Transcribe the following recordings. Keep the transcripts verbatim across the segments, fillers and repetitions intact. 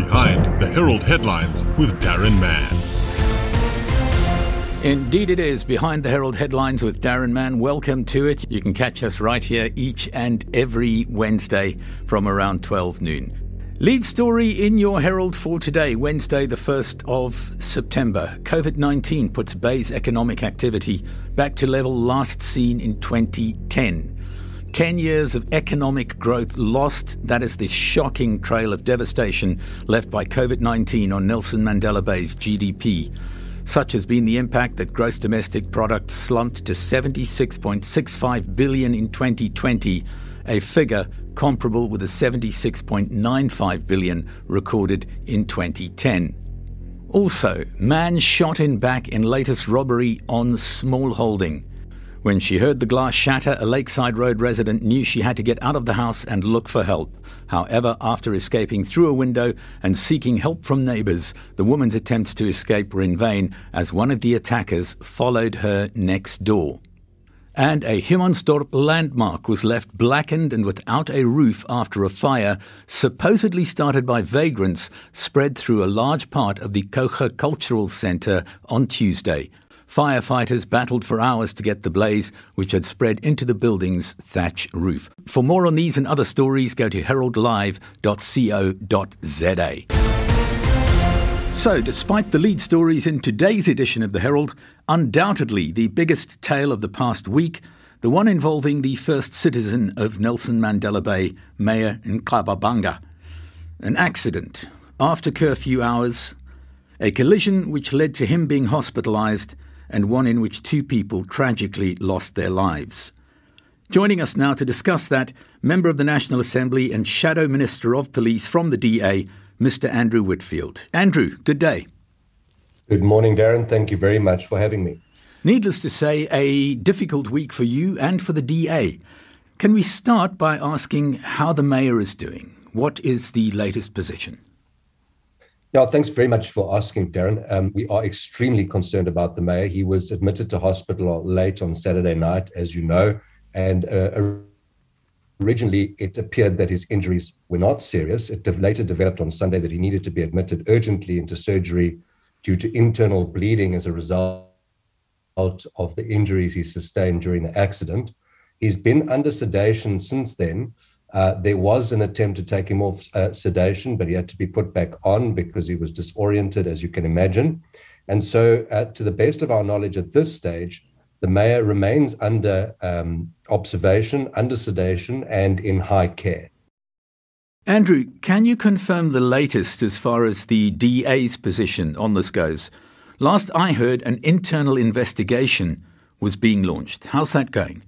Behind the Herald Headlines with Darren Mann. Indeed it is, Behind the Herald Headlines with Darren Mann. Welcome to it. You can catch us right here each and every Wednesday from around twelve noon. Lead story in your Herald for today, Wednesday the first of September. COVID nineteen puts Bay's economic activity back to level last seen in twenty ten. Ten years of economic growth lost. That is the shocking trail of devastation left by COVID nineteen on Nelson Mandela Bay's G D P. Such has been the impact that gross domestic product slumped to seventy-six point six five billion dollars in twenty twenty, a figure comparable with the seventy-six point nine five billion dollars recorded in twenty ten. Also, man shot in back in latest robbery on smallholding. When she heard the glass shatter, a Lakeside Road resident knew she had to get out of the house and look for help. However, after escaping through a window and seeking help from neighbours, the woman's attempts to escape were in vain as one of the attackers followed her next door. And a Humansdorp landmark was left blackened and without a roof after a fire, supposedly started by vagrants, spread through a large part of the Kocha Cultural Centre on Tuesday. Firefighters battled for hours to get the blaze, which had spread into the building's thatch roof. For more on these and other stories, go to herald live dot co dot za. So, despite the lead stories in today's edition of the Herald, undoubtedly the biggest tale of the past week, the one involving the first citizen of Nelson Mandela Bay, Mayor Nkababanga. An accident after curfew hours, a collision which led to him being hospitalised, and one in which two people tragically lost their lives. Joining us now to discuss that, Member of the National Assembly and Shadow Minister of Police from the D A, Mister Andrew Whitfield. Andrew, good day. Good morning, Darren. Thank you very much for having me. Needless to say, a difficult week for you and for the D A. Can we start by asking how the Mayor is doing? What is the latest position? Yeah, thanks very much for asking, Darren. Um, we are extremely concerned about the Mayor. He was admitted to hospital late on Saturday night, as you know, and uh, originally it appeared that his injuries were not serious. It later developed on Sunday that he needed to be admitted urgently into surgery due to internal bleeding as a result of the injuries he sustained during the accident. He's been under sedation since then. Uh, there was an attempt to take him off uh, sedation, but he had to be put back on because he was disoriented, as you can imagine. And so, uh, to the best of our knowledge at this stage, the Mayor remains under um, observation, under sedation, and in high care. Andrew, can you confirm the latest as far as the D A's position on this goes? Last I heard, an internal investigation was being launched. How's that going?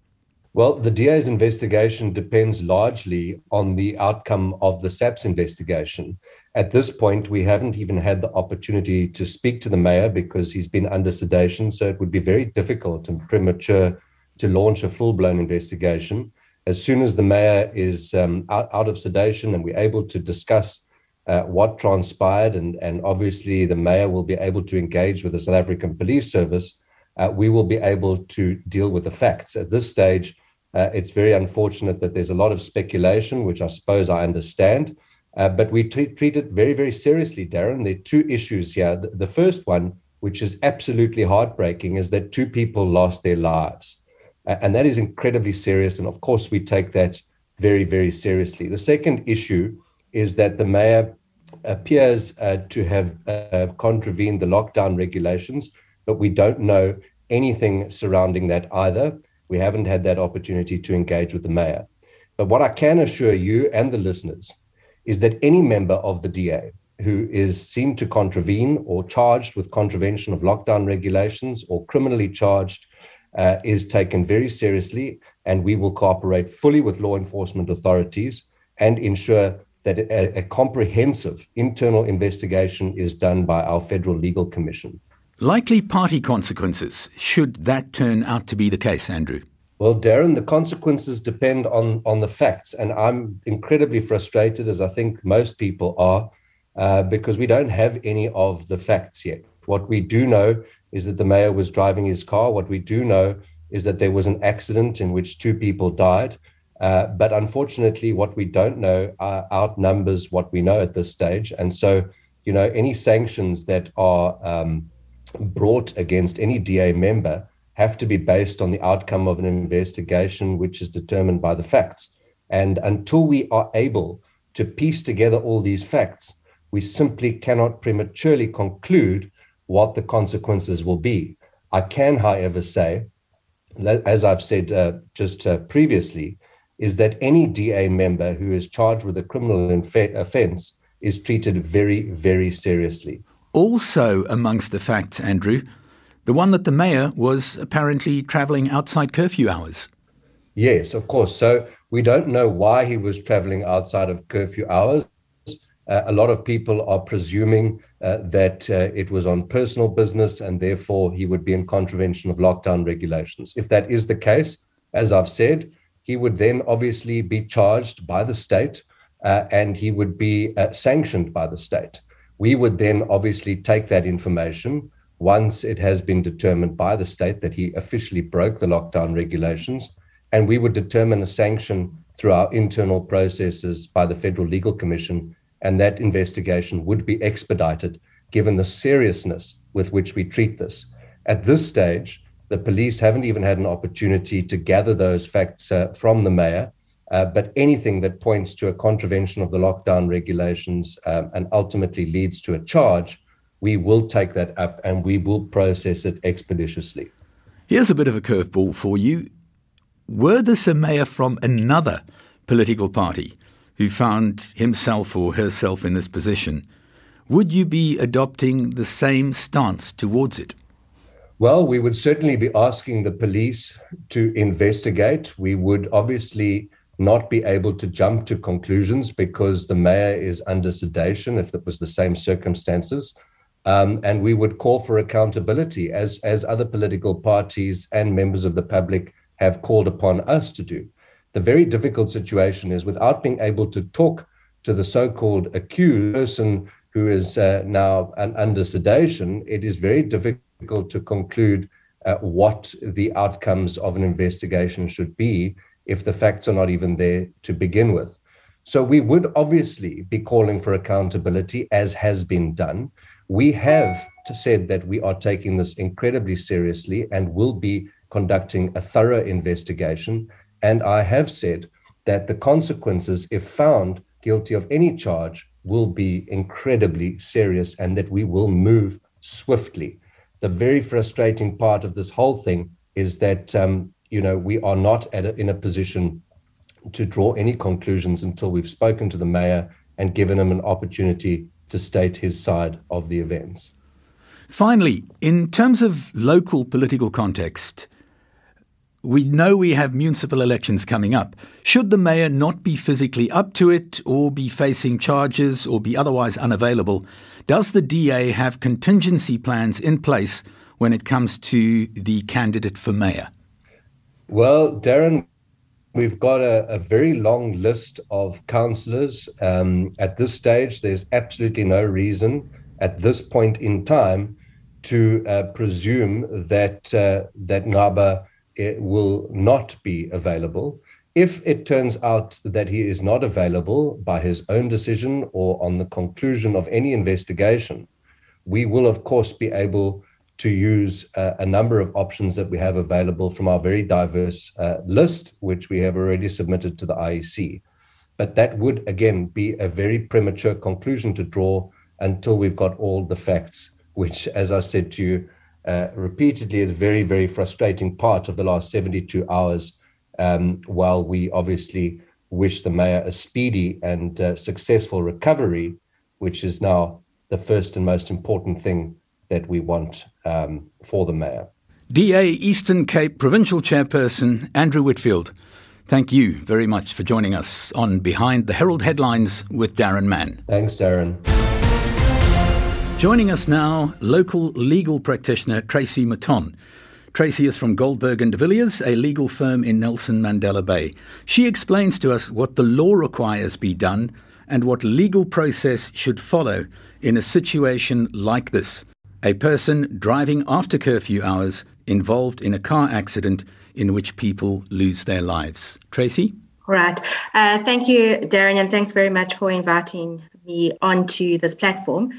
Well, the D A's investigation depends largely on the outcome of the S A P's investigation. At this point, we haven't even had the opportunity to speak to the Mayor because he's been under sedation, so it would be very difficult and premature to launch a full-blown investigation. As soon as the Mayor is um, out, out of sedation and we're able to discuss uh, what transpired, and, and obviously the Mayor will be able to engage with the South African Police Service, uh, we will be able to deal with the facts. At this stage, uh, it's very unfortunate that there's a lot of speculation, which I suppose I understand, uh, but we treat, treat it very, very seriously, Darren. There are two issues here. The, the first one, which is absolutely heartbreaking, is that two people lost their lives. Uh, and that is incredibly serious. And of course, we take that very, very seriously. The second issue is that the Mayor appears uh, to have uh, contravened the lockdown regulations, but we don't know anything surrounding that either. We haven't had that opportunity to engage with the Mayor. But what I can assure you and the listeners is that any member of the D A who is seen to contravene or charged with contravention of lockdown regulations or criminally charged uh, is taken very seriously, and we will cooperate fully with law enforcement authorities and ensure that a, a comprehensive internal investigation is done by our Federal Legal Commission. Likely party consequences, should that turn out to be the case, Andrew? Well, Darren, the consequences depend on, on the facts, and I'm incredibly frustrated, as I think most people are, uh, because we don't have any of the facts yet. What we do know is that the Mayor was driving his car. What we do know is that there was an accident in which two people died. Uh, but unfortunately, what we don't know uh, outnumbers what we know at this stage. And so, you know, any sanctions that are um, brought against any D A member have to be based on the outcome of an investigation which is determined by the facts. And until we are able to piece together all these facts, we simply cannot prematurely conclude what the consequences will be. I can, however, say, as I've said uh, just uh, previously, is that any D A member who is charged with a criminal inf- offence is treated very, very seriously. Also amongst the facts, Andrew, the one that the mayor was apparently travelling outside curfew hours. Yes, of course. So we don't know why he was travelling outside of curfew hours. Uh, a lot of people are presuming uh, that uh, it was on personal business and therefore he would be in contravention of lockdown regulations. If that is the case, as I've said, he would then obviously be charged by the state uh, and he would be uh, sanctioned by the state. We would then obviously take that information once it has been determined by the state that he officially broke the lockdown regulations, and we would determine a sanction through our internal processes by the Federal Legal Commission, and that investigation would be expedited given the seriousness with which we treat this. At this stage, the police haven't even had an opportunity to gather those facts uh, from the mayor, uh, but anything that points to a contravention of the lockdown regulations um, and ultimately leads to a charge, we will take that up and we will process it expeditiously. Here's a bit of a curveball for you. Were this a mayor from another political party who found himself or herself in this position, would you be adopting the same stance towards it? Well, we would certainly be asking the police to investigate. We would obviously not be able to jump to conclusions because the mayor is under sedation if it was the same circumstances. Um, and we would call for accountability as, as other political parties and members of the public have called upon us to do. The very difficult situation is without being able to talk to the so-called accused person who is uh, now an, under sedation, it is very difficult to conclude uh, what the outcomes of an investigation should be if the facts are not even there to begin with. So we would obviously be calling for accountability, as has been done. We have said that we are taking this incredibly seriously and will be conducting a thorough investigation. And I have said that the consequences, if found guilty of any charge, will be incredibly serious and that we will move swiftly. The very frustrating part of this whole thing is that, um, you know, we are not at a, in a position to draw any conclusions until we've spoken to the mayor and given him an opportunity to state his side of the events. Finally, in terms of local political context, we know we have municipal elections coming up. Should the mayor not be physically up to it or be facing charges or be otherwise unavailable, does the D A have contingency plans in place when it comes to the candidate for mayor? Well, Darren, we've got a, a very long list of councillors. Um, at this stage, there's absolutely no reason at this point in time to uh, presume that uh, that Ngaba it will not be available. If it turns out that he is not available by his own decision or on the conclusion of any investigation, we will, of course, be able to use uh, a number of options that we have available from our very diverse uh, list, which we have already submitted to the I E C. But that would, again, be a very premature conclusion to draw until we've got all the facts, which, as I said to you, Uh, repeatedly is a very, very frustrating part of the last seventy-two hours, um, while we obviously wish the mayor a speedy and uh, successful recovery, which is now the first and most important thing that we want um, for the mayor. D A Eastern Cape Provincial Chairperson Andrew Whitfield, thank you very much for joining us on Behind the Herald Headlines with Darren Mann. Thanks, Darren. Joining us now, local legal practitioner Tracy Maton. Tracy is from Goldberg and de Villiers, a legal firm in Nelson Mandela Bay. She explains to us what the law requires be done and what legal process should follow in a situation like this. A person driving after curfew hours involved in a car accident in which people lose their lives. Tracy? Right. Uh, thank you, Darren, and thanks very much for inviting me onto this platform.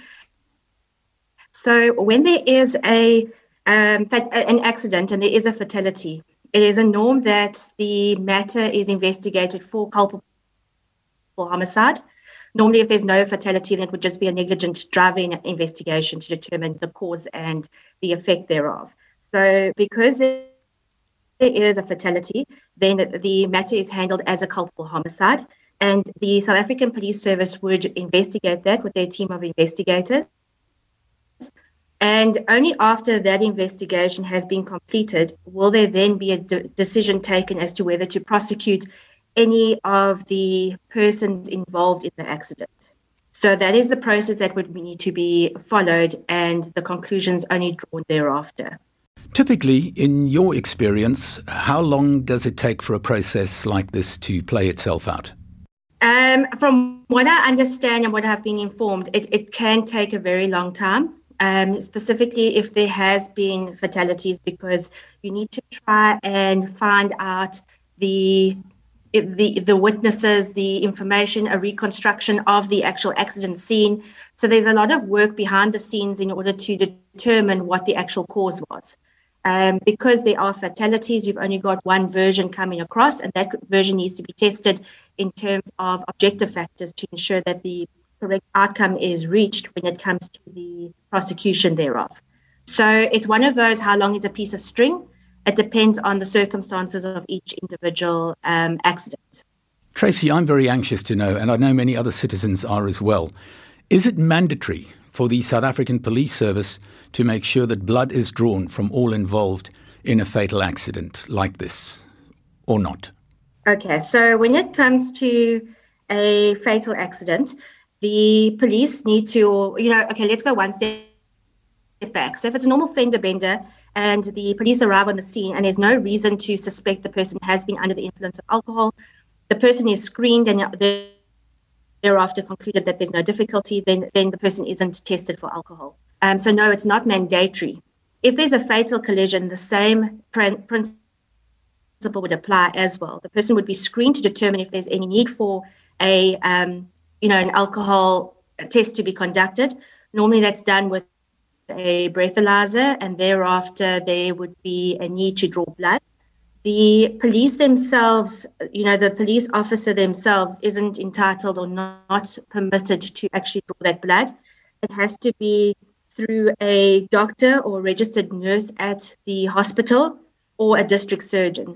So when there is a um, an accident and there is a fatality, it is a norm that the matter is investigated for culpable homicide. Normally, if there's no fatality, then it would just be a negligent driving investigation to determine the cause and the effect thereof. So because there is a fatality, then the matter is handled as a culpable homicide, and the South African Police Service would investigate that with their team of investigators. And only after that investigation has been completed will there then be a de- decision taken as to whether to prosecute any of the persons involved in the accident. So that is the process that would need to be followed, and the conclusions only drawn thereafter. Typically, in your experience, how long does it take for a process like this to play itself out? Um, from what I understand and what I've been informed, it, it can take a very long time. Um, specifically if there has been fatalities, because you need to try and find out the the the witnesses, the information, a reconstruction of the actual accident scene. So there's a lot of work behind the scenes in order to determine what the actual cause was. Um, because there are fatalities, you've only got one version coming across, and that version needs to be tested in terms of objective factors to ensure that the correct outcome is reached when it comes to the prosecution thereof. So it's one of those, how long is a piece of string? It depends on the circumstances of each individual um, accident. Tracy, I'm very anxious to know, and I know many other citizens are as well. Is it mandatory for the South African Police Service to make sure that blood is drawn from all involved in a fatal accident like this, or not? Okay, so when it comes to a fatal accident, the police need to, you know, okay, let's go one step back. So if it's a normal fender bender and the police arrive on the scene and there's no reason to suspect the person has been under the influence of alcohol, the person is screened and thereafter concluded that there's no difficulty, then, then the person isn't tested for alcohol. Um, so no, it's not mandatory. If there's a fatal collision, the same pr- principle would apply as well. The person would be screened to determine if there's any need for a um, you know, an alcohol test to be conducted. Normally that's done with a breathalyzer, and thereafter there would be a need to draw blood. The police themselves, you know, the police officer themselves isn't entitled or not permitted to actually draw that blood. It has to be through a doctor or registered nurse at the hospital or a district surgeon.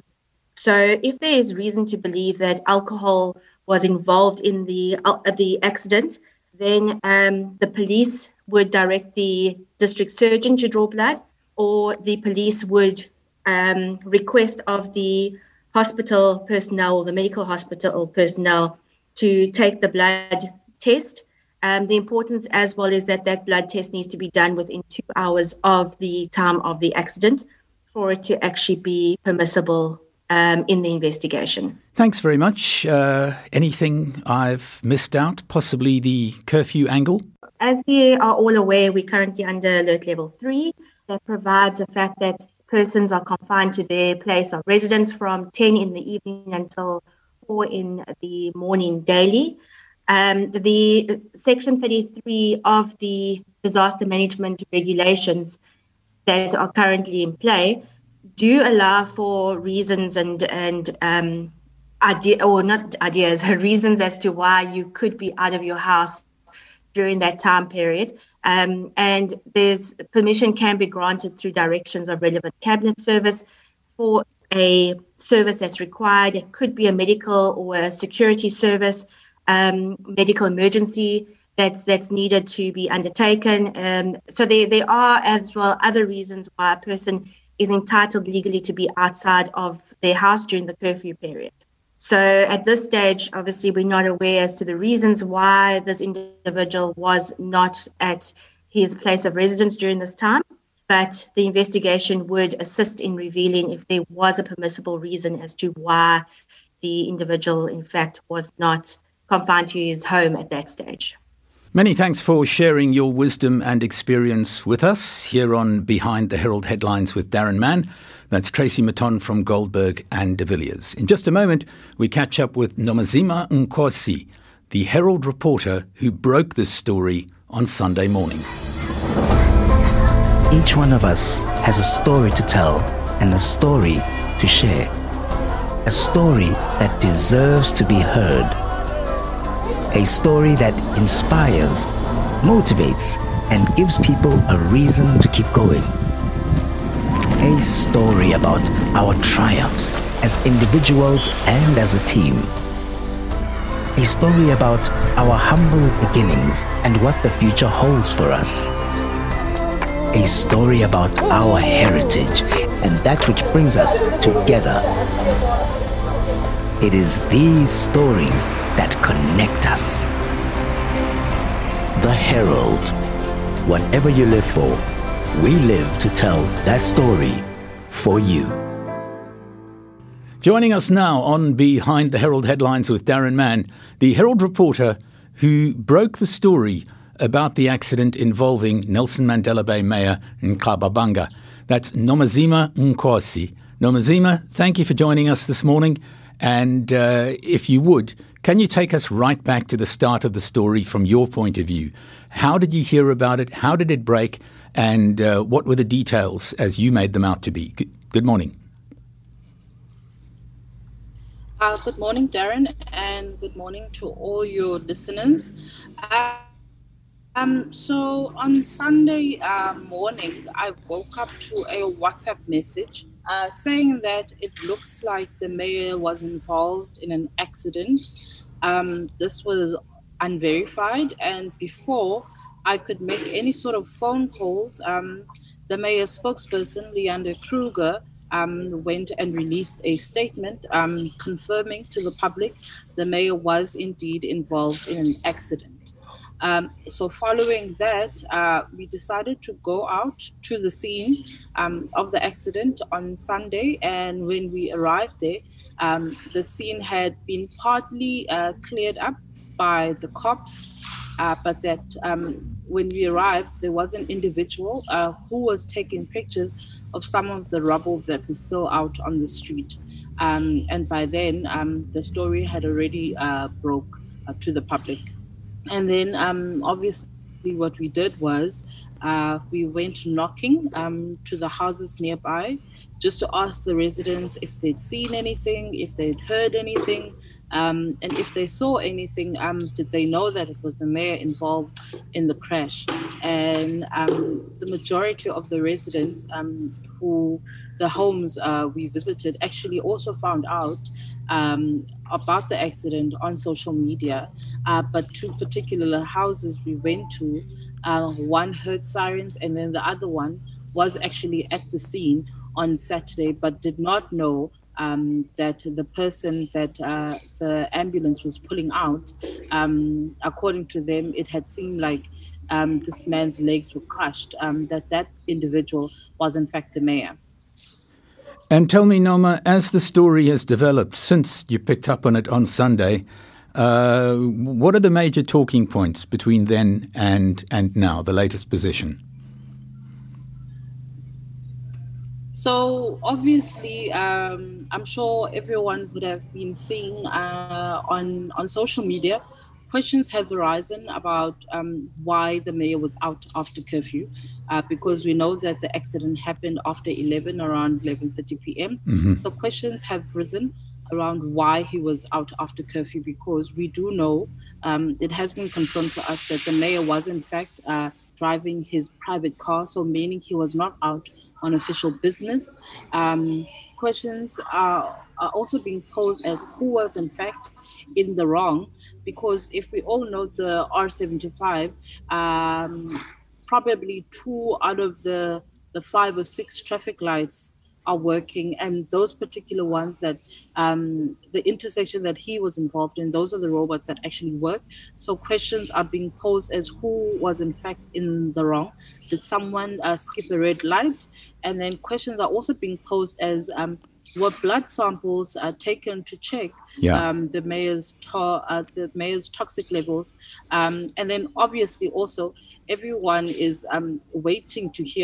So if there is reason to believe that alcohol was involved in the uh, the accident, then um, the police would direct the district surgeon to draw blood, or the police would um, request of the hospital personnel or the medical hospital personnel to take the blood test. Um, the importance as well is that that blood test needs to be done within two hours of the time of the accident for it to actually be permissible Um, in the investigation. Thanks very much. Uh, anything I've missed out? Possibly the curfew angle? As we are all aware, we're currently under alert level three. That provides the fact that persons are confined to their place of residence from ten in the evening until four in the morning daily. Um, the Section thirty-three of the disaster management regulations that are currently in play do allow for reasons and and um, idea or not ideas, reasons as to why you could be out of your house during that time period. Um, and there's permission can be granted through directions of relevant cabinet service for a service that's required. It could be a medical or a security service, um, medical emergency that's that's needed to be undertaken. Um, so there, there are as well other reasons why a person is entitled legally to be outside of their house during the curfew period. So at this stage, obviously, we're not aware as to the reasons why this individual was not at his place of residence during this time, but the investigation would assist in revealing if there was a permissible reason as to why the individual, in fact, was not confined to his home at that stage. Many thanks for sharing your wisdom and experience with us here on Behind the Herald Headlines with Darren Mann. That's Tracy Maton from Goldberg and de Villiers. In just a moment, we catch up with Nomazima Nkosi, the Herald reporter who broke this story on Sunday morning. Each one of us has a story to tell and a story to share. A story that deserves to be heard. A story that inspires, motivates, and gives people a reason to keep going. A story about our triumphs as individuals and as a team. A story about our humble beginnings and what the future holds for us. A story about our heritage and that which brings us together. It is these stories that connect us. The Herald. Whatever you live for, we live to tell that story for you. Joining us now on Behind the Herald Headlines with Darren Mann, the Herald reporter who broke the story about the accident involving Nelson Mandela Bay Mayor Nqababanga. That's Nomazima Nkosi. Nomazima, thank you for joining us this morning. And uh, if you would, can you take us right back to the start of the story from your point of view? How did you hear about it? How did it break? And uh, what were the details as you made them out to be? Good, good morning. Uh, good morning, Darren, and good morning to all your listeners. Uh, um, so on Sunday uh, morning, I woke up to a WhatsApp message uh, saying that it looks like the mayor was involved in an accident. Um, this was unverified, and before I could make any sort of phone calls, um, the mayor's spokesperson, Leander Kruger, Um, went and released a statement um, confirming to the public the mayor was indeed involved in an accident. Um, so following that, uh, we decided to go out to the scene um, of the accident on Sunday, and when we arrived there, um, the scene had been partly uh, cleared up by the cops, uh, but that um, when we arrived, there was an individual uh, who was taking pictures of some of the rubble that was still out on the street. Um, and by then, um, the story had already uh, broke uh, to the public. And then um, obviously what we did was uh, we went knocking um, to the houses nearby just to ask the residents if they'd seen anything, if they'd heard anything, um, and if they saw anything, um, did they know that it was the mayor involved in the crash? And um, the majority of the residents um, who the homes uh, we visited actually also found out um, about the accident on social media, uh, but two particular houses we went to, uh, one heard sirens and then the other one was actually at the scene on Saturday, but did not know um, that the person that uh, the ambulance was pulling out, um, according to them, it had seemed like um, this man's legs were crushed, um, that that individual was in fact the mayor. And tell me, Noma, as the story has developed since you picked up on it on Sunday, uh, what are the major talking points between then and, and now, the latest position? So obviously, um, I'm sure everyone would have been seeing uh, on, on social media, questions have arisen about um, why the mayor was out after curfew, uh, because we know that the accident happened after eleven, around eleven thirty p.m. Mm-hmm. So questions have risen around why he was out after curfew, because we do know um, it has been confirmed to us that the mayor was in fact uh, driving his private car, so meaning he was not out on official business. Um, questions are, are also being posed as who was in fact in the wrong, because if we all know the R seventy-five, um, probably two out of the, the five or six traffic lights are working, and those particular ones that um, the intersection that he was involved in, those are the robots that actually work. So questions are being posed as who was in fact in the wrong. Did someone uh, skip a red light? And then questions are also being posed as um, were blood samples uh, taken to check yeah. um, the mayor's to- uh, the mayor's toxic levels, um, and then obviously also everyone is um, waiting to hear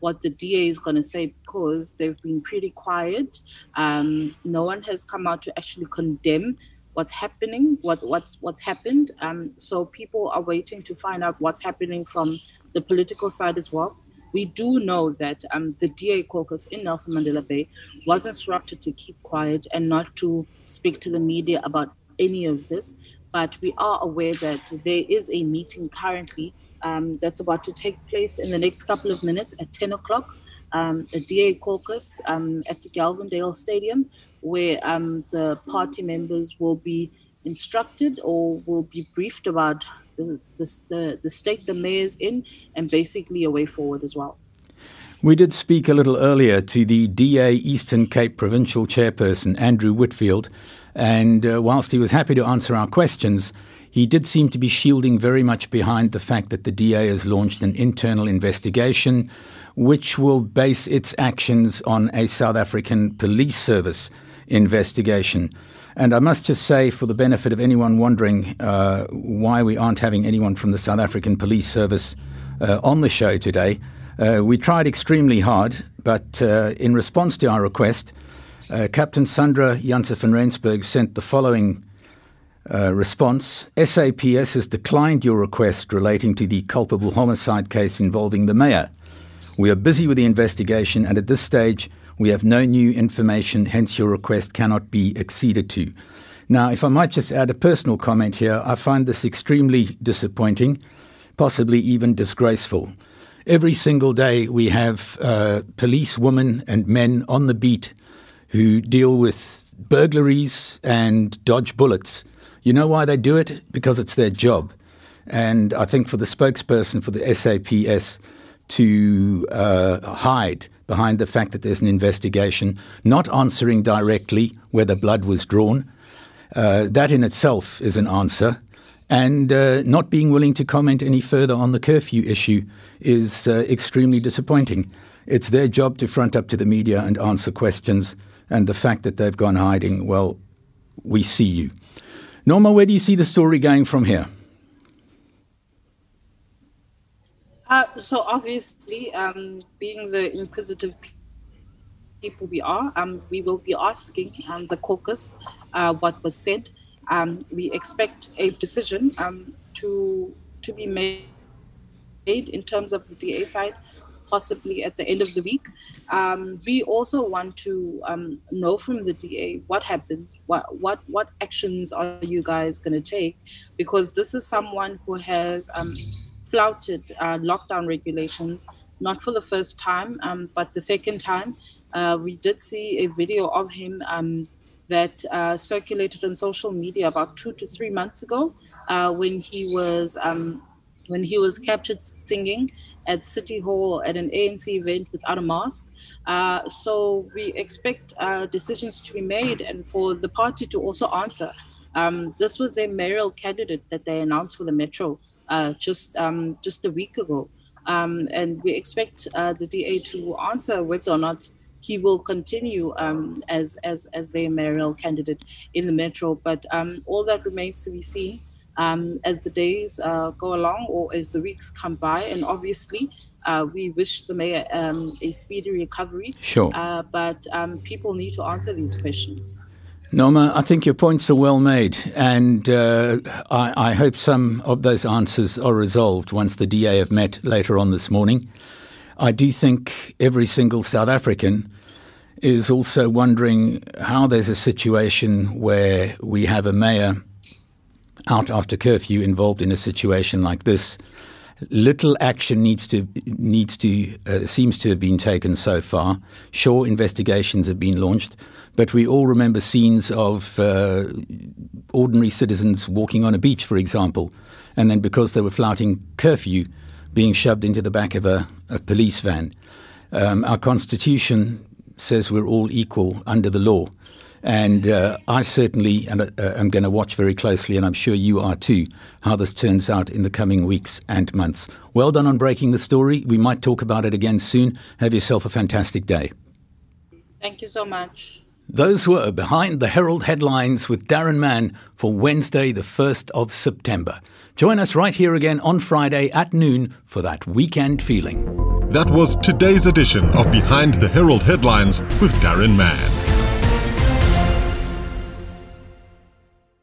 what the D A is going to say, because they've been pretty quiet. Um, no one has come out to actually condemn what's happening, what what's what's happened. Um, so people are waiting to find out what's happening from the political side as well. We do know that um, the D A caucus in Nelson Mandela Bay was instructed to keep quiet and not to speak to the media about any of this. But we are aware that there is a meeting currently um, that's about to take place in the next couple of minutes at ten o'clock, um, a D A caucus um, at the Galvindale Stadium, where um, the party members will be instructed or will be briefed about the, the, the state the mayor's in and basically a way forward as well. We did speak a little earlier to the D A Eastern Cape Provincial Chairperson, Andrew Whitfield, and uh, whilst he was happy to answer our questions, he did seem to be shielding very much behind the fact that the D A has launched an internal investigation which will base its actions on a South African Police Service investigation. And I must just say, for the benefit of anyone wondering uh, why we aren't having anyone from the South African Police Service uh, on the show today, uh, we tried extremely hard, but uh, in response to our request, uh, Captain Sandra Janse van Rensburg sent the following uh, response. S A P S has declined your request relating to the culpable homicide case involving the mayor. We are busy with the investigation, and at this stage, we have no new information, hence your request cannot be acceded to. Now, if I might just add a personal comment here, I find this extremely disappointing, possibly even disgraceful. Every single day we have uh, police women and men on the beat who deal with burglaries and dodge bullets. You know why they do it? Because it's their job. And I think for the spokesperson for the S A P S to uh, hide behind the fact that there's an investigation, not answering directly whether blood was drawn, uh, that in itself is an answer. And uh, not being willing to comment any further on the curfew issue is uh, extremely disappointing. It's their job to front up to the media and answer questions. And the fact that they've gone hiding, well, we see you. Norma, where do you see the story going from here? Uh, so obviously, um, being the inquisitive people we are, um, we will be asking um, the caucus uh, what was said. Um, we expect a decision um, to to be made in terms of the D A side, possibly at the end of the week. Um, we also want to um, know from the D A what happens, what what what actions are you guys going to take, because this is someone who has um, flouted uh, lockdown regulations, not for the first time, um, but the second time. Uh, we did see a video of him um, that uh, circulated on social media about two to three months ago, uh, when he was um, when he was captured singing at City Hall at an A N C event without a mask. Uh, so we expect uh, decisions to be made and for the party to also answer. Um, this was their mayoral candidate that they announced for the Metro uh, just um, just a week ago, um, and we expect uh, the D A to answer whether or not he will continue um, as as as their mayoral candidate in the Metro. But um, all that remains to be seen um, as the days uh, go along or as the weeks come by. And obviously, uh, we wish the mayor um, a speedy recovery. Sure. Uh, but um, people need to answer these questions. Norma, I think your points are well made, and uh, I, I hope some of those answers are resolved once the D A have met later on this morning. I do think every single South African is also wondering how there's a situation where we have a mayor out after curfew involved in a situation like this. Little action needs to needs to uh, seems to have been taken so far. Sure, investigations have been launched, but we all remember scenes of uh, ordinary citizens walking on a beach, for example, and then because they were flouting curfew, being shoved into the back of a, a police van. Um, our constitution says we're all equal under the law. And uh, I certainly am, uh, am going to watch very closely, and I'm sure you are too, how this turns out in the coming weeks and months. Well done on breaking the story. We might talk about it again soon. Have yourself a fantastic day. Thank you so much. Those were Behind the Herald Headlines with Darren Mann for Wednesday, the first of September. Join us right here again on Friday at noon for that weekend feeling. That was today's edition of Behind the Herald Headlines with Darren Mann.